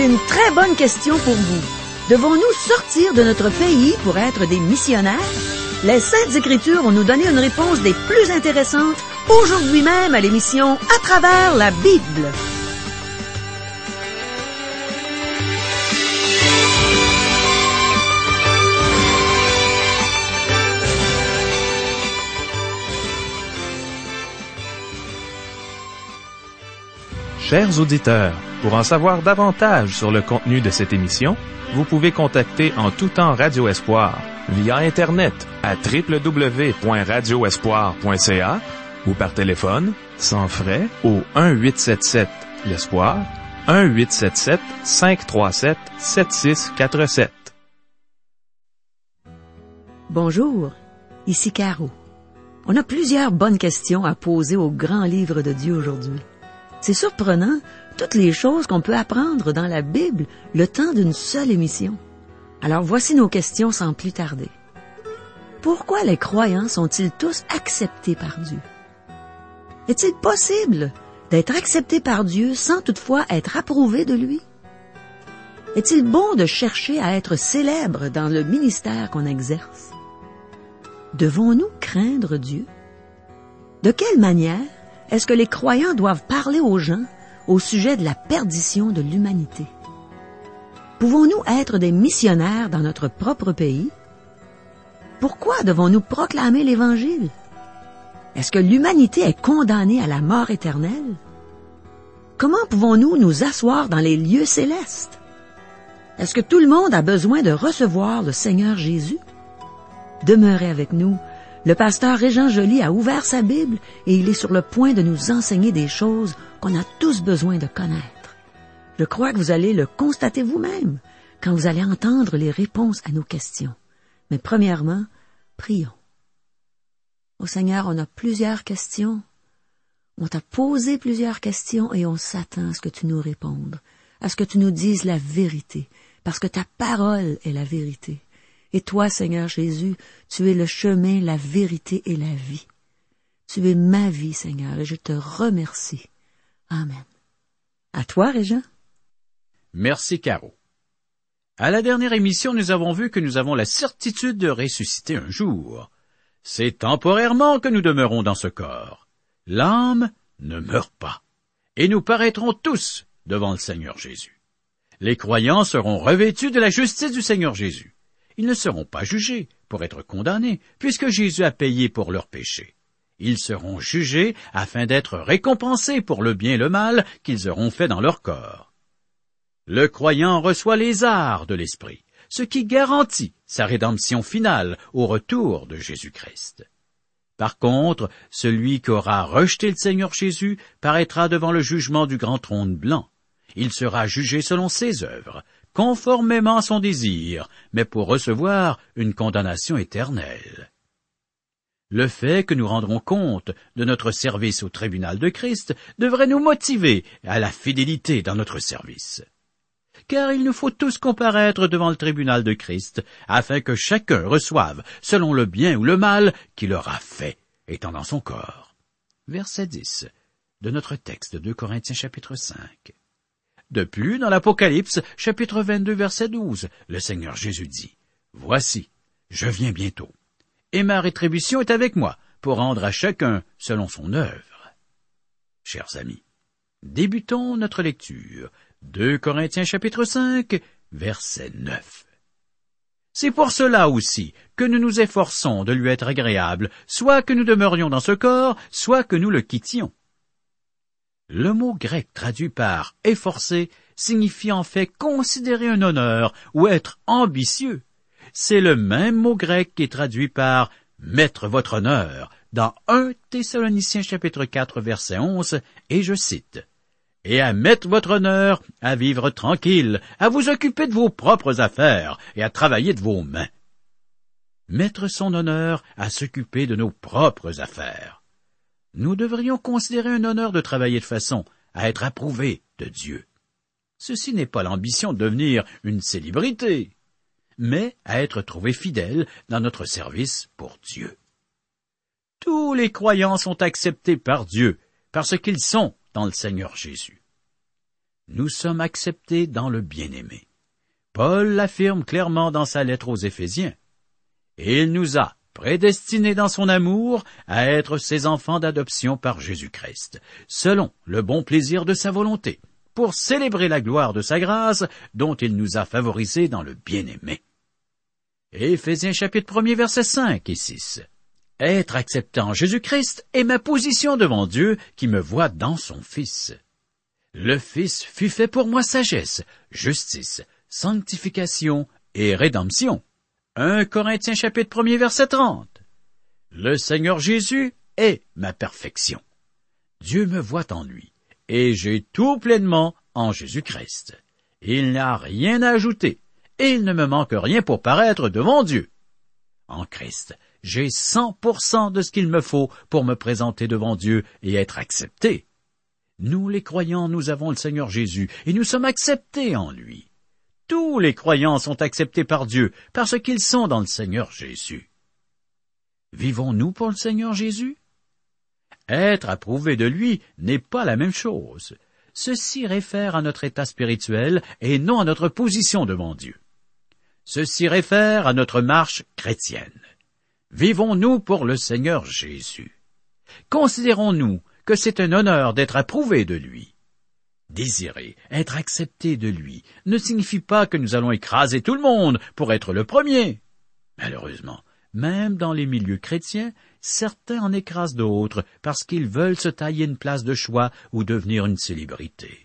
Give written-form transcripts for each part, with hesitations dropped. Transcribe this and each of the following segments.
J'ai une très bonne question pour vous. Devons-nous sortir de notre pays pour être des missionnaires? Les Saintes Écritures vont nous donner une réponse des plus intéressantes aujourd'hui même à l'émission À travers la Bible. Chers auditeurs, pour en savoir davantage sur le contenu de cette émission, vous pouvez contacter en tout temps Radio Espoir via Internet à www.radioespoir.ca ou par téléphone, sans frais, au 1-877-l'Espoir, 1-877-537-7647. Bonjour, ici Caro. On a plusieurs bonnes questions à poser au grand livre de Dieu aujourd'hui. C'est surprenant, toutes les choses qu'on peut apprendre dans la Bible le temps d'une seule émission. Alors voici nos questions sans plus tarder. Pourquoi les croyants sont-ils tous acceptés par Dieu? Est-il possible d'être accepté par Dieu sans toutefois être approuvé de lui? Est-il bon de chercher à être célèbre dans le ministère qu'on exerce? Devons-nous craindre Dieu? De quelle manière est-ce que les croyants doivent parler aux gens au sujet de la perdition de l'humanité? Pouvons-nous être des missionnaires dans notre propre pays? Pourquoi devons-nous proclamer l'Évangile? Est-ce que l'humanité est condamnée à la mort éternelle? Comment pouvons-nous nous asseoir dans les lieux célestes? Est-ce que tout le monde a besoin de recevoir le Seigneur Jésus? Demeurez avec nous. Le pasteur Régent Joly a ouvert sa Bible et il est sur le point de nous enseigner des choses qu'on a tous besoin de connaître. Je crois que vous allez le constater vous-même quand vous allez entendre les réponses à nos questions. Mais premièrement, prions. Ô Seigneur, on a plusieurs questions. On t'a posé plusieurs questions et on s'attend à ce que tu nous répondes, à ce que tu nous dises la vérité, parce que ta parole est la vérité. Et toi, Seigneur Jésus, tu es le chemin, la vérité et la vie. Tu es ma vie, Seigneur, et je te remercie. Amen. À toi, Régent. Merci, Caro. À la dernière émission, nous avons vu que nous avons la certitude de ressusciter un jour. C'est temporairement que nous demeurons dans ce corps. L'âme ne meurt pas. Et nous paraîtrons tous devant le Seigneur Jésus. Les croyants seront revêtus de la justice du Seigneur Jésus. Ils ne seront pas jugés pour être condamnés, puisque Jésus a payé pour leurs péchés. Ils seront jugés afin d'être récompensés pour le bien et le mal qu'ils auront fait dans leur corps. Le croyant reçoit les arts de l'Esprit, ce qui garantit sa rédemption finale au retour de Jésus-Christ. Par contre, celui qui aura rejeté le Seigneur Jésus paraîtra devant le jugement du grand trône blanc. Il sera jugé selon ses œuvres, conformément à son désir, mais pour recevoir une condamnation éternelle. Le fait que nous rendrons compte de notre service au tribunal de Christ devrait nous motiver à la fidélité dans notre service. Car il nous faut tous comparaître devant le tribunal de Christ, afin que chacun reçoive selon le bien ou le mal qu'il aura fait, étant dans son corps. Verset 10 de notre texte de 2 Corinthiens chapitre 5. De plus, dans l'Apocalypse, chapitre 22, verset 12, le Seigneur Jésus dit, « Voici, je viens bientôt, et ma rétribution est avec moi, pour rendre à chacun selon son œuvre. » Chers amis, débutons notre lecture. 2 Corinthiens chapitre 5, verset 9. C'est pour cela aussi que nous nous efforçons de lui être agréables, soit que nous demeurions dans ce corps, soit que nous le quittions. Le mot grec traduit par « efforcer » signifie en fait considérer un honneur ou être ambitieux. C'est le même mot grec qui est traduit par « mettre votre honneur » dans 1 Thessaloniciens chapitre 4 verset 11, et je cite « Et à mettre votre honneur, à vivre tranquille, à vous occuper de vos propres affaires et à travailler de vos mains. » Mettre son honneur à s'occuper de nos propres affaires. Nous devrions considérer un honneur de travailler de façon à être approuvé de Dieu. Ceci n'est pas l'ambition de devenir une célébrité, mais à être trouvé fidèle dans notre service pour Dieu. Tous les croyants sont acceptés par Dieu, parce qu'ils sont dans le Seigneur Jésus. nous sommes acceptés dans le bien-aimé. Paul l'affirme clairement dans sa lettre aux Éphésiens. Il nous a prédestinés dans son amour à être ses enfants d'adoption par Jésus-Christ, selon le bon plaisir de sa volonté, pour célébrer la gloire de sa grâce dont il nous a favorisés dans le bien-aimé. Éphésiens chapitre 1er versets 5 et 6. Être accepté en Jésus-Christ est ma position devant Dieu qui me voit dans son Fils. Le Fils fut fait pour moi sagesse, justice, sanctification et rédemption. 1 Corinthiens chapitre 1er verset 30. Le Seigneur Jésus est ma perfection. Dieu me voit en lui, et j'ai tout pleinement en Jésus-Christ. Il n'a rien à ajouter, et il ne me manque rien pour paraître devant Dieu. En Christ, j'ai 100% de ce qu'il me faut pour me présenter devant Dieu et être accepté. Nous, les croyants, nous avons le Seigneur Jésus, et nous sommes acceptés en lui. Tous les croyants sont acceptés par Dieu, parce qu'ils sont dans le Seigneur Jésus. Vivons-nous pour le Seigneur Jésus? Être approuvé de lui n'est pas la même chose. Ceci réfère à notre état spirituel et non à notre position devant Dieu. Ceci réfère à notre marche chrétienne. Vivons-nous pour le Seigneur Jésus? Considérons-nous que c'est un honneur d'être approuvé de lui? Désirer être accepté de lui ne signifie pas que nous allons écraser tout le monde pour être le premier. Malheureusement, même dans les milieux chrétiens, certains en écrasent d'autres parce qu'ils veulent se tailler une place de choix ou devenir une célébrité.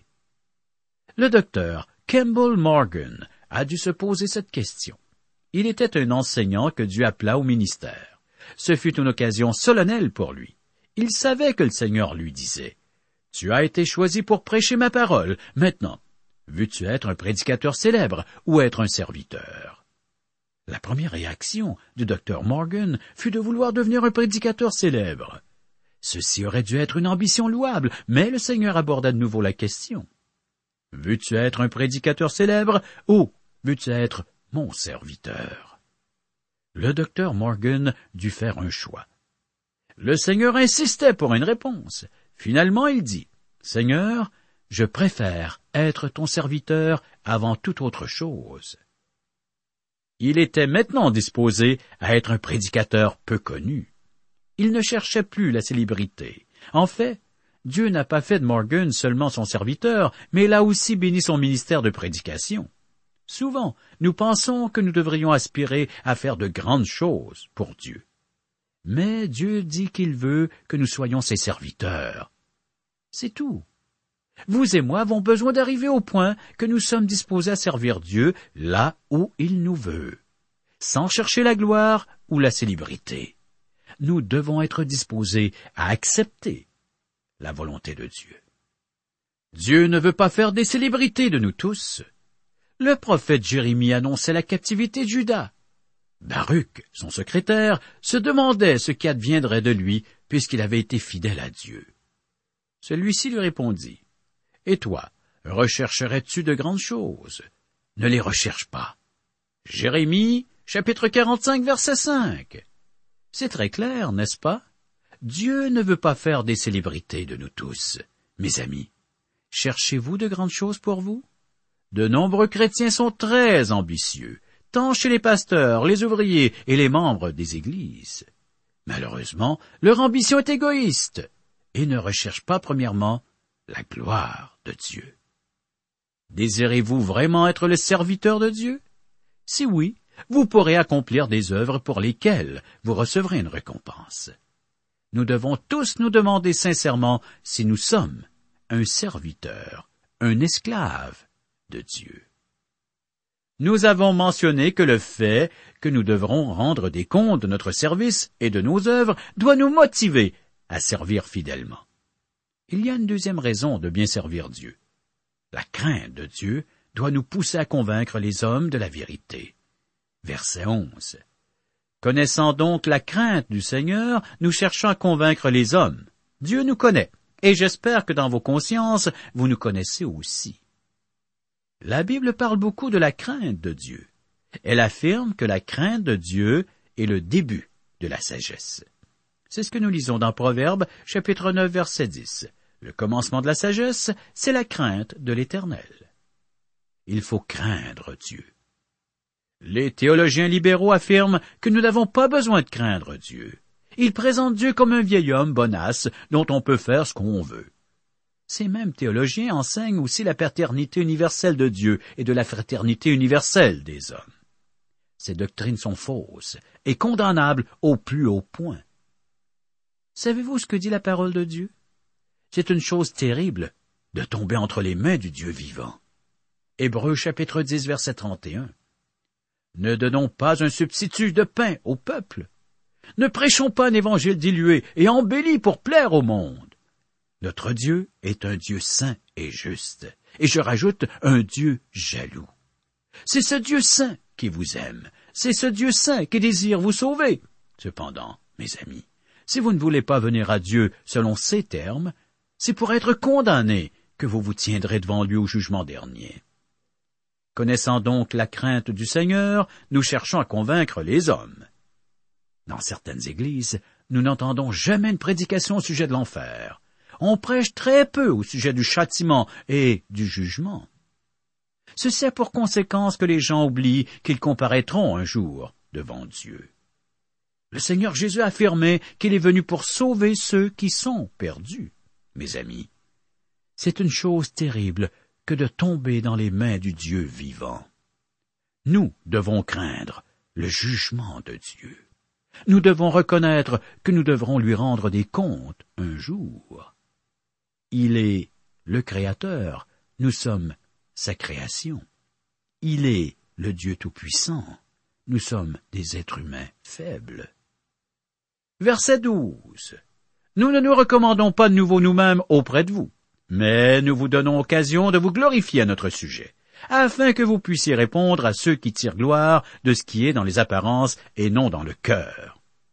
Le docteur Campbell Morgan a dû se poser cette question. Il était un enseignant que Dieu appela au ministère. Ce fut une occasion solennelle pour lui. Il savait que le Seigneur lui disait: « Tu as été choisi pour prêcher ma parole. Maintenant, veux-tu être un prédicateur célèbre ou être un serviteur? » La première réaction du docteur Morgan fut de vouloir devenir un prédicateur célèbre. Ceci aurait dû être une ambition louable, mais le Seigneur aborda de nouveau la question. « Veux-tu être un prédicateur célèbre ou veux-tu être mon serviteur? » Le docteur Morgan dut faire un choix. Le Seigneur insistait pour une réponse. Finalement, il dit: « Seigneur, je préfère être ton serviteur avant toute autre chose. » Il était maintenant disposé à être un prédicateur peu connu. Il ne cherchait plus la célébrité. En fait, Dieu n'a pas fait de Morgan seulement son serviteur, mais il a aussi béni son ministère de prédication. Souvent, nous pensons que nous devrions aspirer à faire de grandes choses pour Dieu. Mais Dieu dit qu'il veut que nous soyons ses serviteurs. C'est tout. Vous et moi avons besoin d'arriver au point que nous sommes disposés à servir Dieu là où il nous veut, sans chercher la gloire ou la célébrité. Nous devons être disposés à accepter la volonté de Dieu. Dieu ne veut pas faire des célébrités de nous tous. Le prophète Jérémie annonçait la captivité de Juda. Baruch, son secrétaire, se demandait ce qui adviendrait de lui puisqu'il avait été fidèle à Dieu. Celui-ci lui répondit: « Et toi, rechercherais-tu de grandes choses? Ne les recherche pas. » Jérémie, chapitre 45, verset 5. C'est très clair, n'est-ce pas? Dieu ne veut pas faire des célébrités de nous tous. Mes amis, cherchez-vous de grandes choses pour vous? De nombreux chrétiens sont très ambitieux, tant chez les pasteurs, les ouvriers et les membres des églises. Malheureusement, leur ambition est égoïste et ne recherche pas premièrement la gloire de Dieu. Désirez-vous vraiment être le serviteur de Dieu? Si oui, vous pourrez accomplir des œuvres pour lesquelles vous recevrez une récompense. Nous devons tous nous demander sincèrement si nous sommes un serviteur, un esclave de Dieu. Nous avons mentionné que le fait que nous devrons rendre des comptes de notre service et de nos œuvres doit nous motiver à servir fidèlement. Il y a une deuxième raison de bien servir Dieu. La crainte de Dieu doit nous pousser à convaincre les hommes de la vérité. Verset 11. Connaissant donc la crainte du Seigneur, nous cherchons à convaincre les hommes. Dieu nous connaît, et j'espère que dans vos consciences, vous nous connaissez aussi. La Bible parle beaucoup de la crainte de Dieu. Elle affirme que la crainte de Dieu est le début de la sagesse. C'est ce que nous lisons dans Proverbes, chapitre 9, verset 10. Le commencement de la sagesse, c'est la crainte de l'Éternel. Il faut craindre Dieu. Les théologiens libéraux affirment que nous n'avons pas besoin de craindre Dieu. Ils présentent Dieu comme un vieil homme bonasse dont on peut faire ce qu'on veut. Ces mêmes théologiens enseignent aussi la paternité universelle de Dieu et de la fraternité universelle des hommes. Ces doctrines sont fausses et condamnables au plus haut point. Savez-vous ce que dit la parole de Dieu? C'est une chose terrible de tomber entre les mains du Dieu vivant. Hébreux chapitre 10 verset 31. Ne donnons pas un substitut de pain au peuple. Ne prêchons pas un évangile dilué et embelli pour plaire au monde. Notre Dieu est un Dieu saint et juste, et je rajoute un Dieu jaloux. C'est ce Dieu saint qui vous aime, c'est ce Dieu saint qui désire vous sauver. Cependant, mes amis, si vous ne voulez pas venir à Dieu selon ses termes, c'est pour être condamné que vous vous tiendrez devant lui au jugement dernier. Connaissant donc la crainte du Seigneur, nous cherchons à convaincre les hommes. Dans certaines églises, nous n'entendons jamais une prédication au sujet de l'enfer. On prêche très peu au sujet du châtiment et du jugement. Ceci a pour conséquence que les gens oublient qu'ils comparaîtront un jour devant Dieu. Le Seigneur Jésus a affirmé qu'il est venu pour sauver ceux qui sont perdus. Mes amis, c'est une chose terrible que de tomber dans les mains du Dieu vivant. Nous devons craindre le jugement de Dieu. Nous devons reconnaître que nous devrons lui rendre des comptes un jour. Il est le Créateur, nous sommes sa création. Il est le Dieu Tout-Puissant, nous sommes des êtres humains faibles. Verset 12. Nous ne nous recommandons pas de nouveau nous-mêmes auprès de vous, mais nous vous donnons occasion de vous glorifier à notre sujet, afin que vous puissiez répondre à ceux qui tirent gloire de ce qui est dans les apparences et non dans le cœur.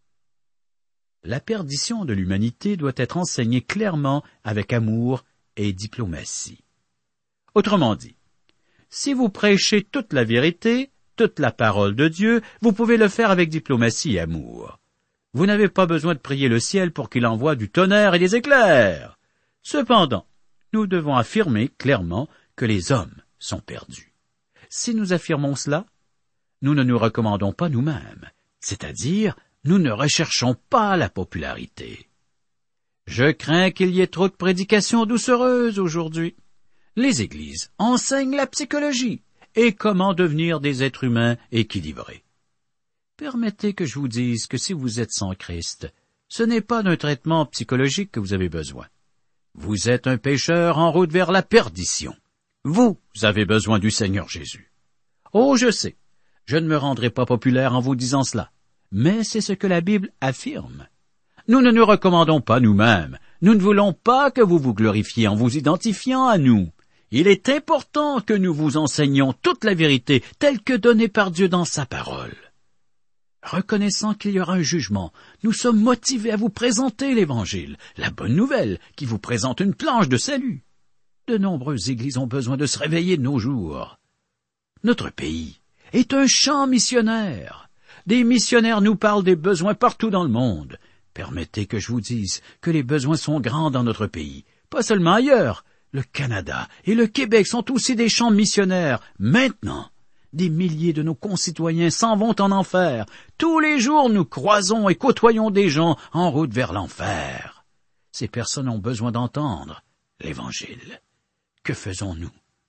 La perdition de l'humanité doit être enseignée clairement avec amour et diplomatie. Autrement dit, si vous prêchez toute la vérité, toute la parole de Dieu, vous pouvez le faire avec diplomatie et amour. Vous n'avez pas besoin de prier le ciel pour qu'il envoie du tonnerre et des éclairs. Cependant, nous devons affirmer clairement que les hommes sont perdus. Si nous affirmons cela, nous ne nous recommandons pas nous-mêmes, c'est-à-dire nous ne recherchons pas la popularité. Je crains qu'il y ait trop de prédications doucereuses aujourd'hui. Les églises enseignent la psychologie et comment devenir des êtres humains équilibrés. Permettez que je vous dise que si vous êtes sans Christ, ce n'est pas d'un traitement psychologique que vous avez besoin. Vous êtes un pécheur en route vers la perdition. Vous avez besoin du Seigneur Jésus. Oh, je sais, je ne me rendrai pas populaire en vous disant cela, mais c'est ce que la Bible affirme. Nous ne nous recommandons pas nous-mêmes. Nous ne voulons pas que vous vous glorifiez en vous identifiant à nous. Il est important que nous vous enseignions toute la vérité telle que donnée par Dieu dans sa parole. Reconnaissant qu'il y aura un jugement, nous sommes motivés à vous présenter l'Évangile, la bonne nouvelle qui vous présente une planche de salut. De nombreuses églises ont besoin de se réveiller de nos jours. Notre pays est un champ missionnaire. Des missionnaires nous parlent des besoins partout dans le monde. Permettez que je vous dise que les besoins sont grands dans notre pays, pas seulement ailleurs. Le Canada et le Québec sont aussi des champs missionnaires. Maintenant, des milliers de nos concitoyens s'en vont en enfer. Tous les jours, nous croisons et côtoyons des gens en route vers l'enfer. Ces personnes ont besoin d'entendre l'Évangile. Que faisons-nous?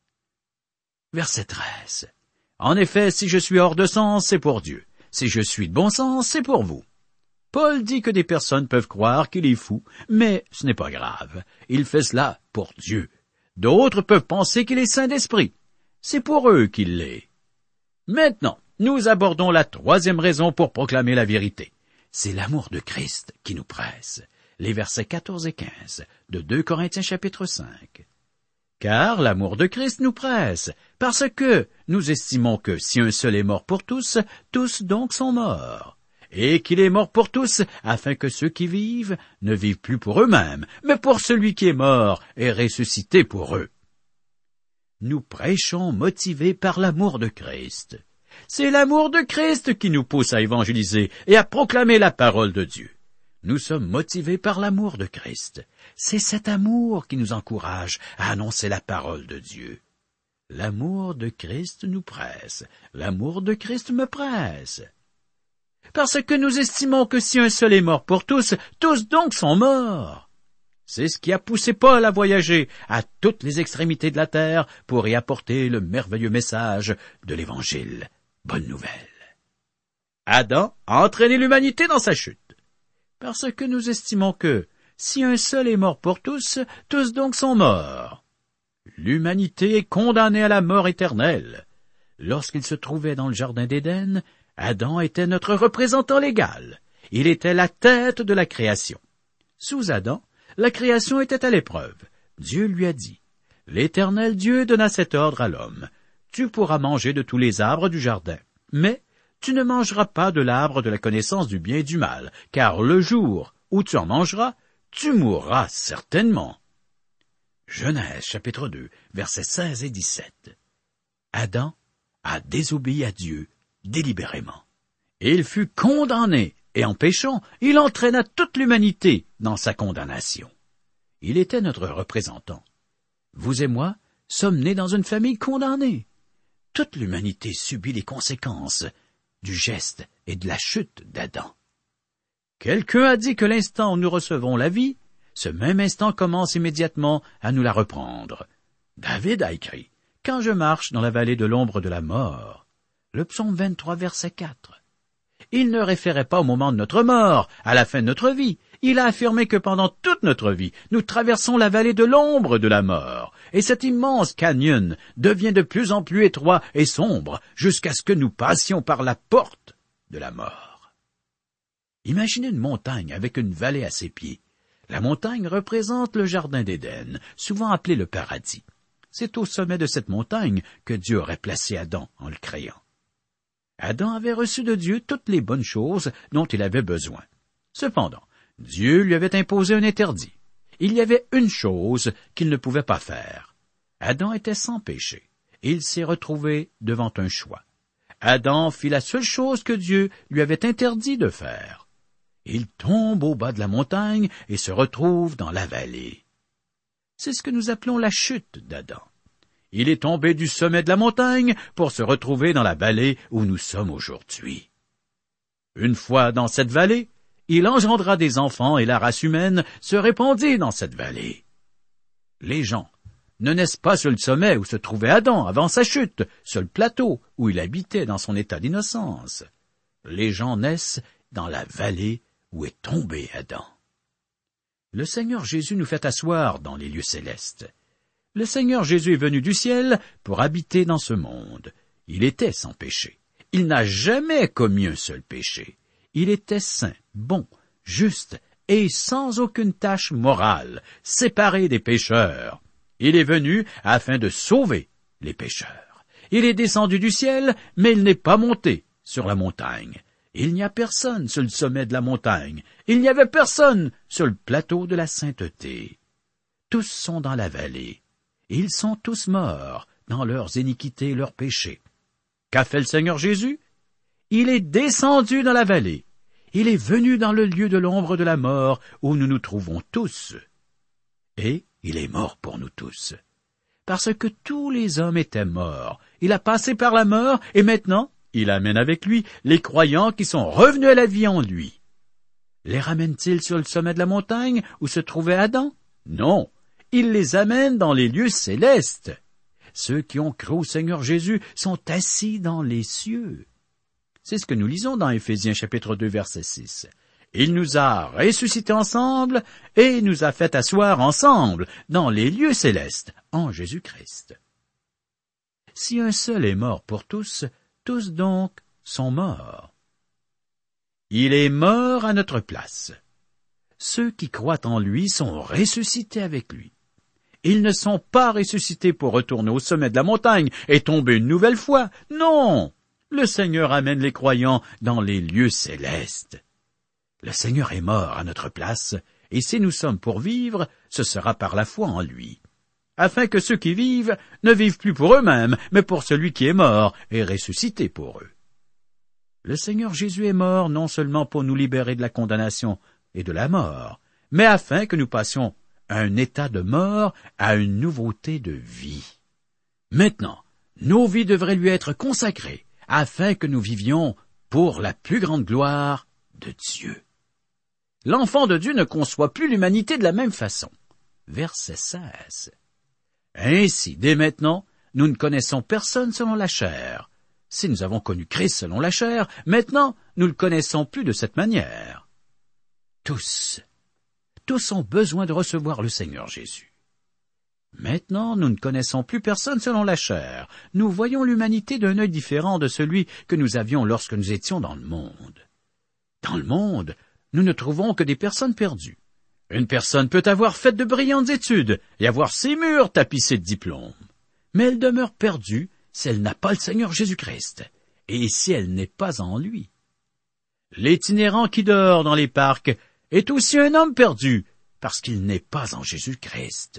Verset 13. En effet, si je suis hors de sens, c'est pour Dieu. Si je suis de bon sens, c'est pour vous. Paul dit que des personnes peuvent croire qu'il est fou, mais ce n'est pas grave. Il fait cela pour Dieu. D'autres peuvent penser qu'il est saint d'esprit. C'est pour eux qu'il l'est. Maintenant, nous abordons la troisième raison pour proclamer la vérité. C'est l'amour de Christ qui nous presse. Les versets 14 et 15 de 2 Corinthiens chapitre 5. Car l'amour de Christ nous presse, parce que nous estimons que si un seul est mort pour tous, tous donc sont morts. Et qu'il est mort pour tous, afin que ceux qui vivent ne vivent plus pour eux-mêmes, mais pour celui qui est mort et ressuscité pour eux. Nous prêchons motivés par l'amour de Christ. C'est l'amour de Christ qui nous pousse à évangéliser et à proclamer la parole de Dieu. nous sommes motivés par l'amour de Christ. C'est cet amour qui nous encourage à annoncer la parole de Dieu. L'amour de Christ nous presse. L'amour de Christ me presse. Parce que nous estimons que si un seul est mort pour tous, tous donc sont morts. C'est ce qui a poussé Paul à voyager à toutes les extrémités de la terre pour y apporter le merveilleux message de l'Évangile. Bonne nouvelle. Adam a entraîné l'humanité dans sa chute. Parce que nous estimons que, si un seul est mort pour tous, tous donc sont morts. L'humanité est condamnée à la mort éternelle. Lorsqu'il se trouvait dans le jardin d'Éden, Adam était notre représentant légal. Il était la tête de la création. Sous Adam, la création était à l'épreuve. Dieu lui a dit, « L'Éternel Dieu donna cet ordre à l'homme. Tu pourras manger de tous les arbres du jardin, mais tu ne mangeras pas de l'arbre de la connaissance du bien et du mal, car le jour où tu en mangeras, tu mourras certainement. » Genèse chapitre 2, versets 16 et 17. Adam a désobéi à Dieu délibérément. Il fut condamné, et en péchant, il entraîna toute l'humanité dans sa condamnation. Il était notre représentant. Vous et moi sommes nés dans une famille condamnée. Toute l'humanité subit les conséquences du geste et de la chute d'Adam. Quelqu'un a dit que l'instant où nous recevons la vie, ce même instant commence immédiatement à nous la reprendre. David a écrit, « Quand je marche dans la vallée de l'ombre de la mort », le psaume 23, verset 4. Il ne référait pas au moment de notre mort, à la fin de notre vie. Il a affirmé que pendant toute notre vie, nous traversons la vallée de l'ombre de la mort, et cet immense canyon devient de plus en plus étroit et sombre jusqu'à ce que nous passions par la porte de la mort. Imaginez une montagne avec une vallée à ses pieds. La montagne représente le jardin d'Éden, souvent appelé le paradis. C'est au sommet de cette montagne que Dieu aurait placé Adam en le créant. Adam avait reçu de Dieu toutes les bonnes choses dont il avait besoin. Cependant, Dieu lui avait imposé un interdit. Il y avait une chose qu'il ne pouvait pas faire. Adam était sans péché. Il s'est retrouvé devant un choix. Adam fit la seule chose que Dieu lui avait interdit de faire. Il tombe au bas de la montagne et se retrouve dans la vallée. C'est ce que nous appelons la chute d'Adam. Il est tombé du sommet de la montagne pour se retrouver dans la vallée où nous sommes aujourd'hui. Une fois dans cette vallée, il engendra des enfants et la race humaine se répandit dans cette vallée. Les gens ne naissent pas sur le sommet où se trouvait Adam avant sa chute, sur le plateau où il habitait dans son état d'innocence. Les gens naissent dans la vallée où est tombé Adam. Le Seigneur Jésus nous fait asseoir dans les lieux célestes. Le Seigneur Jésus est venu du ciel pour habiter dans ce monde. Il était sans péché. Il n'a jamais commis un seul péché. Il était saint, bon, juste et sans aucune tache morale, séparé des pécheurs. Il est venu afin de sauver les pécheurs. Il est descendu du ciel, mais il n'est pas monté sur la montagne. Il n'y a personne sur le sommet de la montagne. Il n'y avait personne sur le plateau de la sainteté. Tous sont dans la vallée. Ils sont tous morts dans leurs iniquités et leurs péchés. Qu'a fait le Seigneur Jésus? Il est descendu dans la vallée. Il est venu dans le lieu de l'ombre de la mort où nous nous trouvons tous. Et il est mort pour nous tous. Parce que tous les hommes étaient morts. Il a passé par la mort et maintenant, il amène avec lui les croyants qui sont revenus à la vie en lui. Les ramène-t-il sur le sommet de la montagne où se trouvait Adam? Non. Il les amène dans les lieux célestes. Ceux qui ont cru au Seigneur Jésus sont assis dans les cieux. C'est ce que nous lisons dans Éphésiens chapitre 2 verset 6. Il nous a ressuscités ensemble et nous a fait asseoir ensemble dans les lieux célestes en Jésus-Christ. Si un seul est mort pour tous, tous donc sont morts. Il est mort à notre place. Ceux qui croient en lui sont ressuscités avec lui. Ils ne sont pas ressuscités pour retourner au sommet de la montagne et tomber une nouvelle fois. Non! Le Seigneur amène les croyants dans les lieux célestes. Le Seigneur est mort à notre place, et si nous sommes pour vivre, ce sera par la foi en lui. Afin que ceux qui vivent ne vivent plus pour eux-mêmes, mais pour celui qui est mort et ressuscité pour eux. Le Seigneur Jésus est mort non seulement pour nous libérer de la condamnation et de la mort, mais afin que nous passions à un état de mort à une nouveauté de vie. Maintenant, nos vies devraient lui être consacrées, afin que nous vivions pour la plus grande gloire de Dieu. L'enfant de Dieu ne conçoit plus l'humanité de la même façon. Verset 16. Ainsi, dès maintenant, nous ne connaissons personne selon la chair. Si nous avons connu Christ selon la chair, maintenant, nous ne le connaissons plus de cette manière. Tous ont besoin de recevoir le Seigneur Jésus. Maintenant, nous ne connaissons plus personne selon la chair. Nous voyons l'humanité d'un œil différent de celui que nous avions lorsque nous étions dans le monde. Dans le monde, nous ne trouvons que des personnes perdues. Une personne peut avoir fait de brillantes études et avoir ses murs tapissés de diplômes. Mais elle demeure perdue si elle n'a pas le Seigneur Jésus-Christ et si elle n'est pas en lui. L'itinérant qui dort dans les parcs est aussi un homme perdu parce qu'il n'est pas en Jésus-Christ.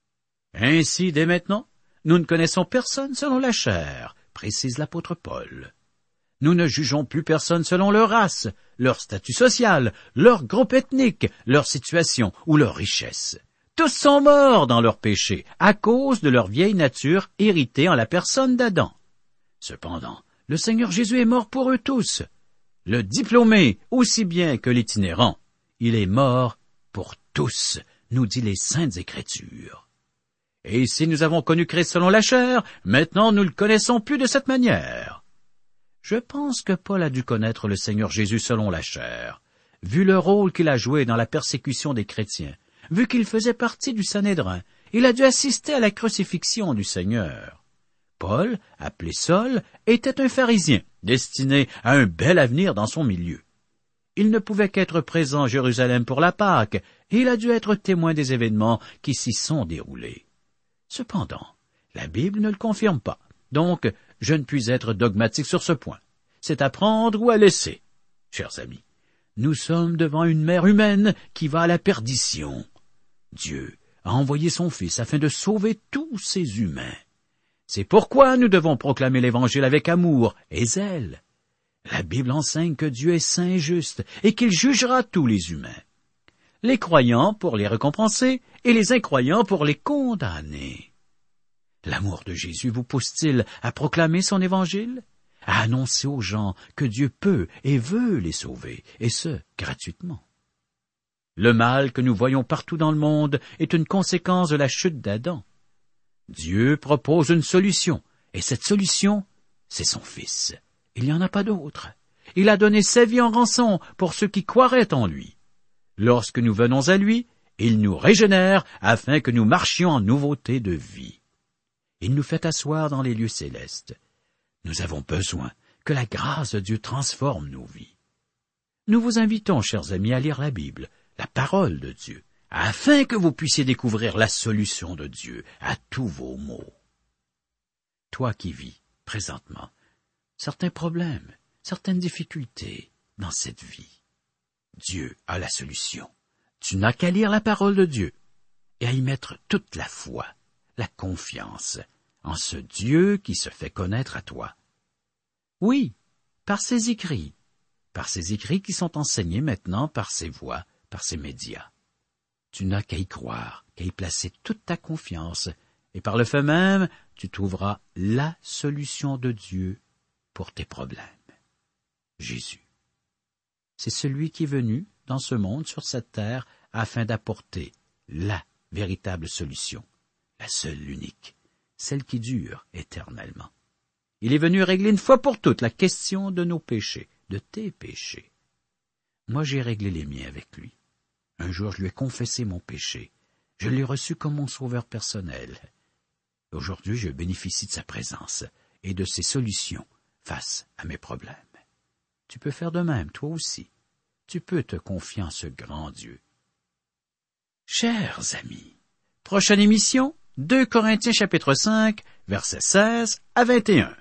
Ainsi, dès maintenant, nous ne connaissons personne selon la chair, précise l'apôtre Paul. Nous ne jugeons plus personne selon leur race, leur statut social, leur groupe ethnique, leur situation ou leur richesse. Tous sont morts dans leurs péchés à cause de leur vieille nature héritée en la personne d'Adam. Cependant, le Seigneur Jésus est mort pour eux tous. Le diplômé, aussi bien que l'itinérant, il est mort pour tous, nous dit les Saintes Écritures. Et si nous avons connu Christ selon la chair, maintenant nous ne le connaissons plus de cette manière. Je pense que Paul a dû connaître le Seigneur Jésus selon la chair, vu le rôle qu'il a joué dans la persécution des chrétiens, vu qu'il faisait partie du Sanhédrin, il a dû assister à la crucifixion du Seigneur. Paul, appelé Saul, était un pharisien, destiné à un bel avenir dans son milieu. Il ne pouvait qu'être présent à Jérusalem pour la Pâque, et il a dû être témoin des événements qui s'y sont déroulés. Cependant, la Bible ne le confirme pas, donc je ne puis être dogmatique sur ce point. C'est à prendre ou à laisser. Chers amis, nous sommes devant une mer humaine qui va à la perdition. Dieu a envoyé son Fils afin de sauver tous ces humains. C'est pourquoi nous devons proclamer l'Évangile avec amour et zèle. La Bible enseigne que Dieu est saint et juste et qu'il jugera tous les humains. Les croyants pour les récompenser et les incroyants pour les condamner. L'amour de Jésus vous pousse-t-il à proclamer son Évangile, à annoncer aux gens que Dieu peut et veut les sauver, et ce, gratuitement? Le mal que nous voyons partout dans le monde est une conséquence de la chute d'Adam. Dieu propose une solution, et cette solution, c'est son Fils. Il n'y en a pas d'autre. Il a donné sa vie en rançon pour ceux qui croiraient en lui. Lorsque nous venons à lui, il nous régénère afin que nous marchions en nouveauté de vie. Il nous fait asseoir dans les lieux célestes. Nous avons besoin que la grâce de Dieu transforme nos vies. Nous vous invitons, chers amis, à lire la Bible, la parole de Dieu, afin que vous puissiez découvrir la solution de Dieu à tous vos maux. Toi qui vis, présentement, certains problèmes, certaines difficultés dans cette vie, Dieu a la solution. Tu n'as qu'à lire la parole de Dieu et à y mettre toute la foi, la confiance en ce Dieu qui se fait connaître à toi. Oui, par ses écrits qui sont enseignés maintenant par ses voix, par ses médias. Tu n'as qu'à y croire, qu'à y placer toute ta confiance, et par le fait même, tu trouveras la solution de Dieu pour tes problèmes. Jésus. C'est celui qui est venu dans ce monde, sur cette terre, afin d'apporter la véritable solution, la seule, l'unique, celle qui dure éternellement. Il est venu régler une fois pour toutes la question de nos péchés, de tes péchés. Moi, j'ai réglé les miens avec lui. Un jour, je lui ai confessé mon péché. Je l'ai reçu comme mon sauveur personnel. Aujourd'hui, je bénéficie de sa présence et de ses solutions face à mes problèmes. Tu peux faire de même, toi aussi. Tu peux te confier en ce grand Dieu. Chers amis, prochaine émission, 2 Corinthiens chapitre 5, versets 16 à 21.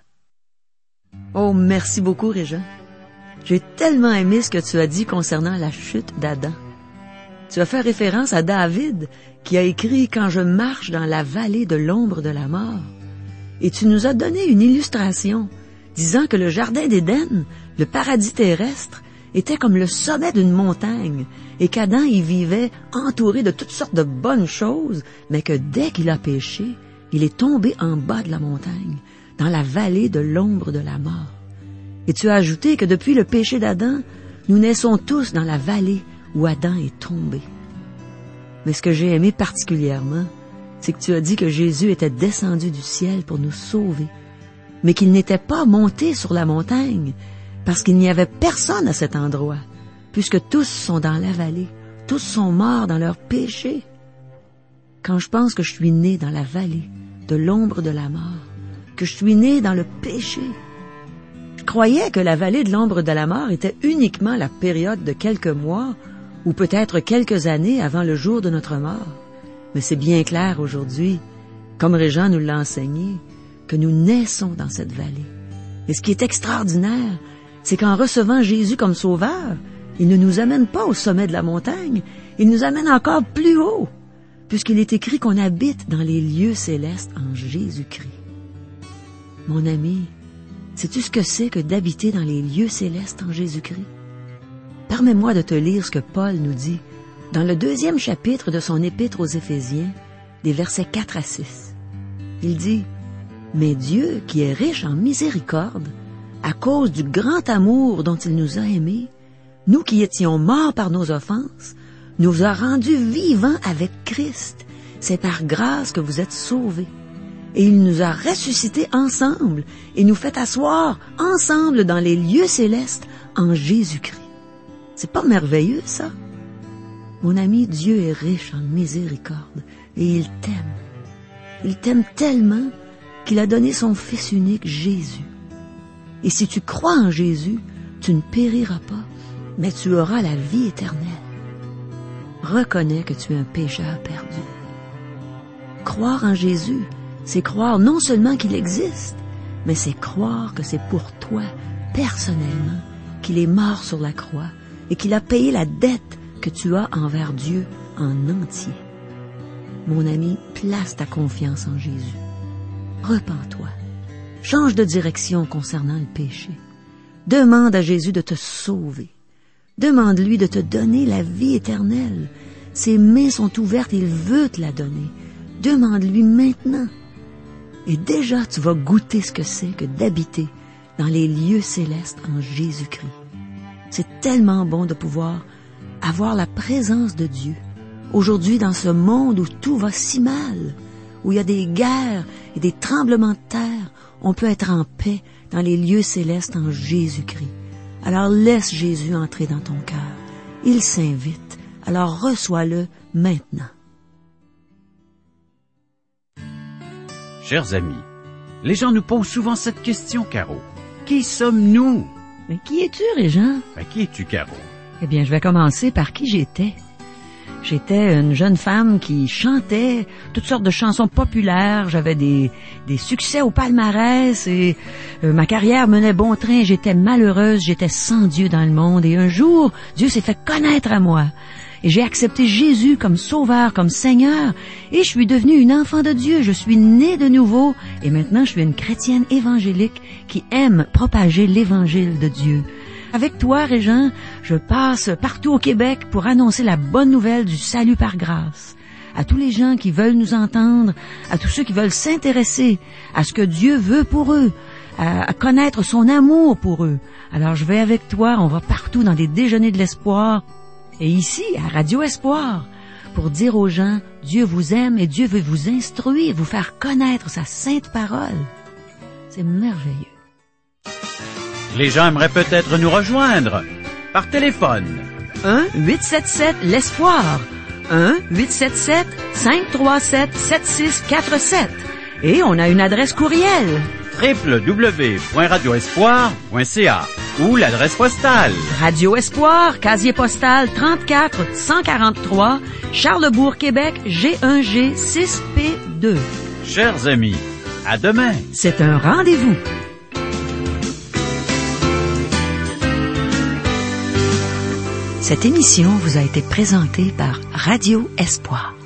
Oh, merci beaucoup, Régent. J'ai tellement aimé ce que tu as dit concernant la chute d'Adam. Tu as fait référence à David, qui a écrit « Quand je marche dans la vallée de l'ombre de la mort ». Et tu nous as donné une illustration, disant que le jardin d'Éden, le paradis terrestre, était comme le sommet d'une montagne et qu'Adam y vivait entouré de toutes sortes de bonnes choses, mais que dès qu'il a péché, il est tombé en bas de la montagne, dans la vallée de l'ombre de la mort. Et tu as ajouté que depuis le péché d'Adam, nous naissons tous dans la vallée où Adam est tombé. Mais ce que j'ai aimé particulièrement, c'est que tu as dit que Jésus était descendu du ciel pour nous sauver, mais qu'il n'était pas monté sur la montagne, parce qu'il n'y avait personne à cet endroit, puisque tous sont dans la vallée, tous sont morts dans leurs péchés. Quand je pense que je suis né dans la vallée de l'ombre de la mort, que je suis né dans le péché, je croyais que la vallée de l'ombre de la mort était uniquement la période de quelques mois ou peut-être quelques années avant le jour de notre mort. Mais c'est bien clair aujourd'hui, comme Régent nous l'a enseigné, que nous naissons dans cette vallée. Et ce qui est extraordinaire, c'est qu'en recevant Jésus comme sauveur, il ne nous amène pas au sommet de la montagne, il nous amène encore plus haut, puisqu'il est écrit qu'on habite dans les lieux célestes en Jésus-Christ. Mon ami, sais-tu ce que c'est que d'habiter dans les lieux célestes en Jésus-Christ? Permets-moi de te lire ce que Paul nous dit dans le 2e chapitre de son épître aux Éphésiens, des versets 4 à 6. Il dit « Mais Dieu, qui est riche en miséricorde, à cause du grand amour dont il nous a aimés, nous qui étions morts par nos offenses, nous a rendus vivants avec Christ. C'est par grâce que vous êtes sauvés. Et il nous a ressuscités ensemble et nous fait asseoir ensemble dans les lieux célestes en Jésus-Christ. » C'est pas merveilleux, ça? Mon ami, Dieu est riche en miséricorde et il t'aime. Il t'aime tellement qu'il a donné son Fils unique, Jésus. Et si tu crois en Jésus, tu ne périras pas, mais tu auras la vie éternelle. Reconnais que tu es un pécheur perdu. Croire en Jésus, c'est croire non seulement qu'il existe, mais c'est croire que c'est pour toi, personnellement, qu'il est mort sur la croix et qu'il a payé la dette que tu as envers Dieu en entier. Mon ami, place ta confiance en Jésus. Repens-toi. Change de direction concernant le péché. Demande à Jésus de te sauver. Demande-lui de te donner la vie éternelle. Ses mains sont ouvertes, il veut te la donner. Demande-lui maintenant. Et déjà, tu vas goûter ce que c'est que d'habiter dans les lieux célestes en Jésus-Christ. C'est tellement bon de pouvoir avoir la présence de Dieu. Aujourd'hui, dans ce monde où tout va si mal, où il y a des guerres et des tremblements de terre, on peut être en paix dans les lieux célestes en Jésus-Christ. Alors laisse Jésus entrer dans ton cœur. Il s'invite. Alors reçois-le maintenant. Chers amis, les gens nous posent souvent cette question, Caro. Qui sommes-nous? Mais qui es-tu, Régent? Qui es-tu, Caro? Eh bien, je vais commencer par qui j'étais. J'étais une jeune femme qui chantait toutes sortes de chansons populaires. J'avais des succès au palmarès et ma carrière menait bon train. J'étais malheureuse, j'étais sans Dieu dans le monde. Et un jour, Dieu s'est fait connaître à moi. Et j'ai accepté Jésus comme sauveur, comme Seigneur. Et je suis devenue une enfant de Dieu. Je suis née de nouveau. Et maintenant, je suis une chrétienne évangélique qui aime propager l'évangile de Dieu. Avec toi, Régent, je passe partout au Québec pour annoncer la bonne nouvelle du salut par grâce. À tous les gens qui veulent nous entendre, à tous ceux qui veulent s'intéresser à ce que Dieu veut pour eux, à connaître son amour pour eux. Alors je vais avec toi, on va partout dans des déjeuners de l'espoir. Et ici, à Radio Espoir, pour dire aux gens, Dieu vous aime et Dieu veut vous instruire, vous faire connaître sa sainte parole. C'est merveilleux. Les gens aimeraient peut-être nous rejoindre par téléphone. 1-877-l'Espoir. 1-877-537-7647. Et on a une adresse courriel. www.radioespoir.ca ou l'adresse postale. Radio Espoir, casier postal 34 143, Charlesbourg, Québec, G1G 6P2. Chers amis, à demain. C'est un rendez-vous. Cette émission vous a été présentée par Radio Espoir.